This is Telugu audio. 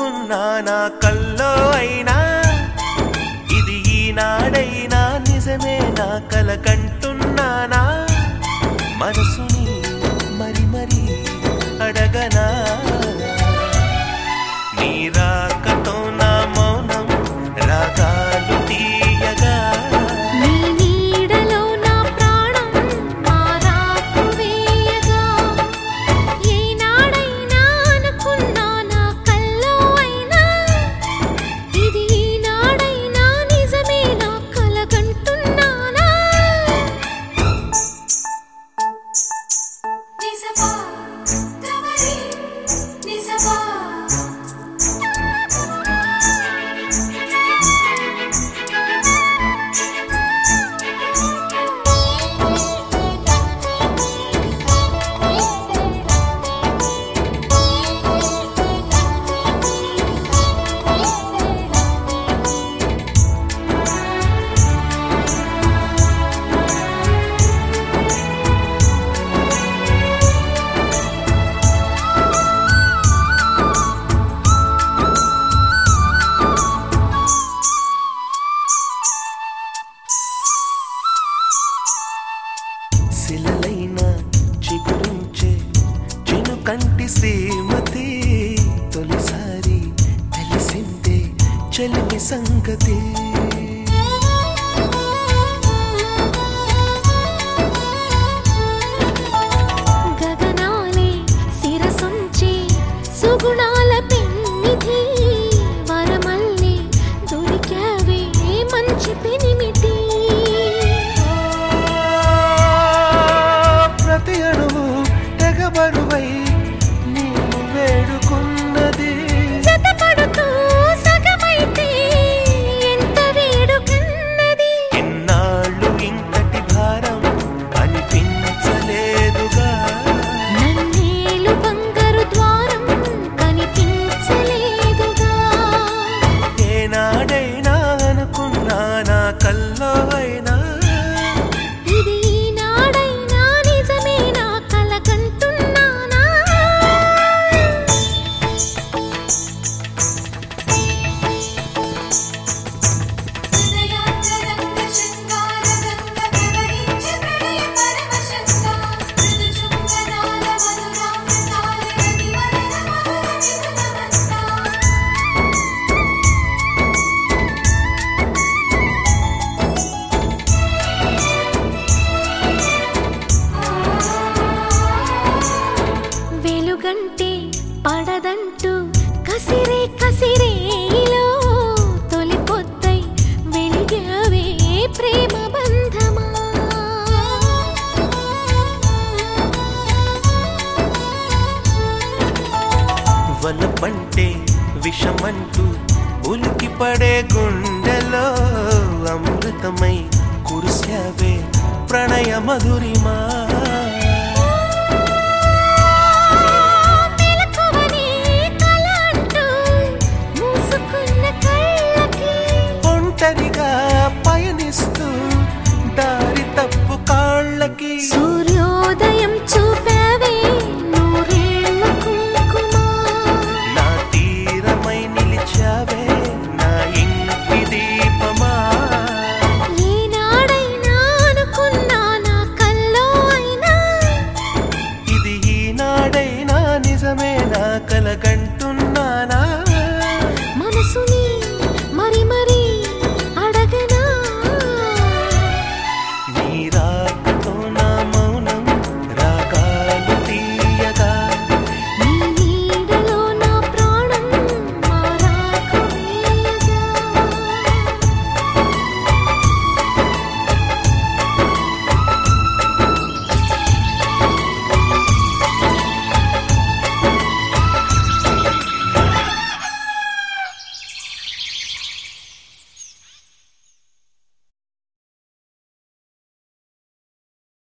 అనుకున్నానా కల్లో అయినా ఇది ఈనాడైనా నిజమే నా కల కంటున్నానా మనసుని మరి మరి అడగనా నీ రాకతో నా మౌనం రాగాలు తీయగా నీ నీడలో నా ప్రాణం మారాకు వేయగా ఏనాడైనా అనుకున్నానా కల్లో అయినా ఇది ఈనాడైనా నిజమే నా కలగంటున్నానా నిజమా తవరి నిజమా శిలలైన చిగురించే చిను కంటి శ్రీమతి తొలిసారి తెలిసిందే చెలిమి సంగతి గగనాలే శిరసొంచే సుగుణాల పెన్నిధి వరమల్లి దొరికావే మంచి పెనిమిటి ప్రతి అణువు తెగబరువై నీవు వేడుకున్నది జతపడుతూ సగమైతే ఎంత వేడుకన్నది ఎన్నాళ్ళు ఇంతటి భారం అనిపించలేదుగా నన్నేలు బంగారు ద్వారం కనిపించలేదుగా ఏనాడైనా అనుకున్నానా కల్లో అయినా ఇది ఈనాడైనా నిజమే నా కలగంటున్నానా హృదయాంతరంగ శృంగారగంగ ప్రవహించే ప్రణయ పరవశంగా మృదుచుంబనాల మధురామృతాల రతివదన మధుర విధులమంతా వెలుగంటే పడదంటూ కసిరే కసిరేలో తొలి పొద్దై వెలిగావే ప్రేమ బంధమా వలపంటే విషమంటూ ఉలికి పడే గుండెలో అమృతమై కురిసావే ప్రణయ మధురిమా